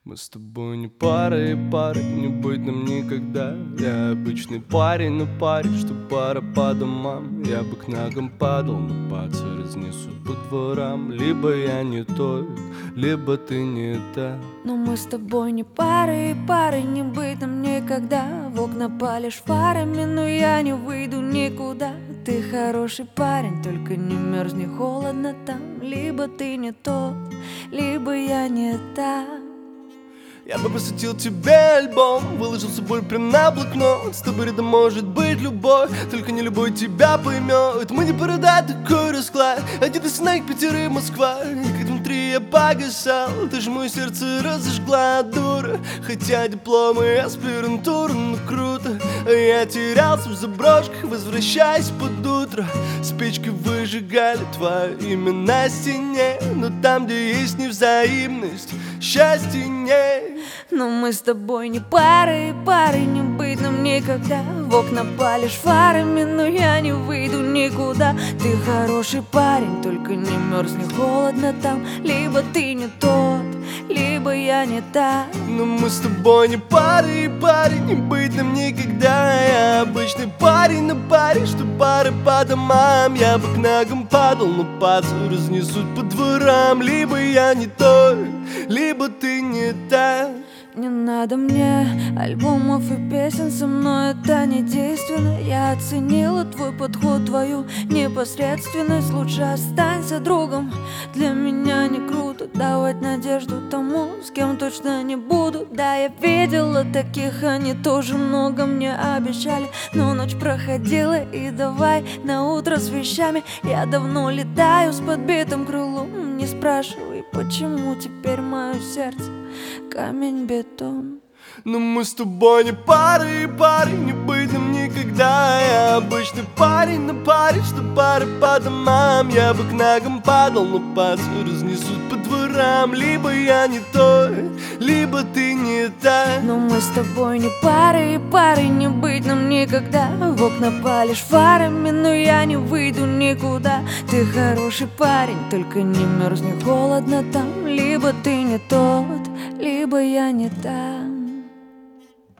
Мы с тобой не пара, и пары не быть нам никогда. Я обычный парень на паре, что пара по домам. Я бы к ногам падал, но пацы разнесут по дворам. Либо я не тот, либо ты не та. Но мы с тобой не пара, и пары не быть нам никогда. В окна палишь фарами, но я не выйду никуда. Ты хороший парень, только не мерзни, холодно там. Либо ты не тот, либо я не та. Я бы посвятил тебе альбом, выложил с собой прям на блокнот. С тобой рядом может быть любовь, только не любой тебя поймет. Мы не продать такой расклад, один из снег, пятеры Москва. И как внутри я погасал, ты ж мое сердце разожгла, дура. Хотя дипломы и аспирантура, ну круто. А я терялся в заброшках, возвращаясь под утро. Спички выжигали твое имя на стене. Но там, где есть невзаимность, счастья нет. Но мы с тобой не пара, и пары не быть нам никогда. В окна палишь фарами, но я не выйду никуда. Ты хороший парень, только не мерзни, холодно там. Либо ты не тот, либо я не та. Но мы с тобой не пара, и пары не быть нам никогда. Я обычный парень на паре, что пары по домам. Я бы к ногам падал, но пацы разнесут по дворам. Либо я не тот, либо ты не та. Не надо мне альбомов и песен, со мной это не действенно. Я оценила твой подход, твою непосредственность. Лучше останься другом, для меня не круто давать надежду тому, с кем точно не буду. Да, я видела таких, они тоже много мне обещали. Но ночь проходила, и давай на утро с вещами. Я давно летаю с подбитым крылом. Не спрашивай, почему теперь мое сердце камень-бетон. Но мы с тобой не пара, и пары не быть нам никогда. Я обычный парень на паре, что пары по домам. Я бы к ногам падал, но пацы разнесут по дворам. Либо я не тот, либо ты не та. Но мы с тобой не пара, и пары не быть нам никогда. В окна палишь фарами, но я не выйду никуда. Ты хороший парень, только не мерзни, холодно там. Либо ты не тот, либо я не та.